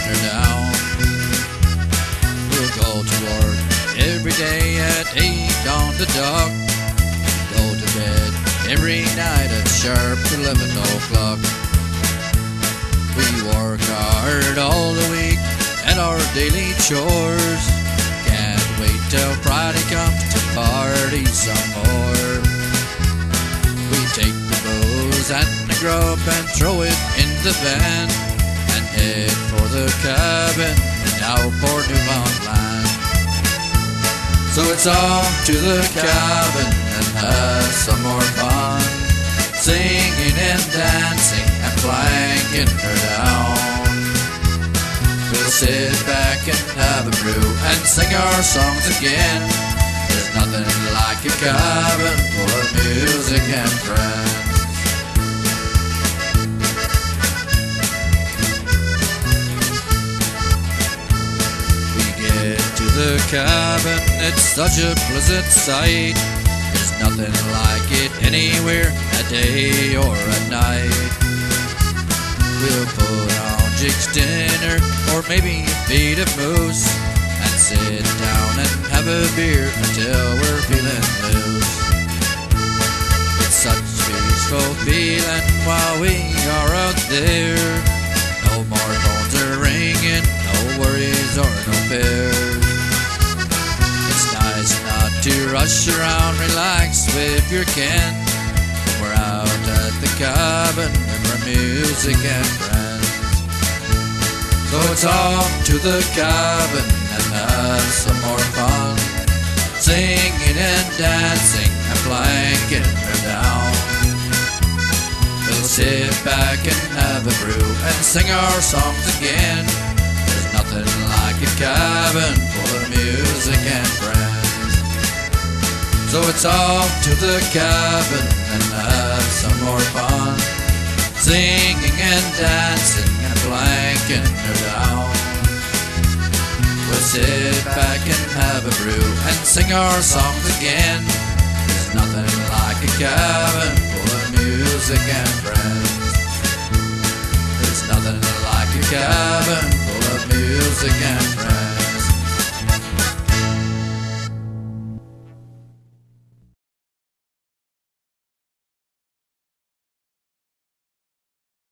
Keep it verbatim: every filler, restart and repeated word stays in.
her down. We'll go to work every day at eight on the dock. Go to bed every night at sharp eleven o'clock. We work hard all the week at our daily chores. Can't wait till Friday comes to party some more. We take the booze and the grub and throw it in the van and head for the cabin and out for Newfoundland. So it's off to the cabin and have some more fun, singing and dancing and planking her down. We'll sit back and have a brew and sing our songs again. There's nothing like a cabin full of music and friends. We get to the cabin, it's such a pleasant sight. There's nothing like it anywhere, a day or a night. We'll put on Jake's dinner, or maybe feed a moose, and sit down and have a beer until we're feeling loose. It's such a peaceful feeling while we are out there. No more phones are ringing, no worries or no fears. It's nice not to rush around, relax with your kin. We're out at the cabin with our music and friends. So it's off to the cabin and have some more fun, singing and dancing and planking her down. We'll sit back and have a brew and sing our songs again. There's nothing like a cabin full of music and friends. So it's off to the cabin and have some more fun, singing and dancing and planking her down. We'll sit back and have a brew and sing our songs again. There's nothing like a cabin full of music and friends. There's nothing like a cabin full of music and friends.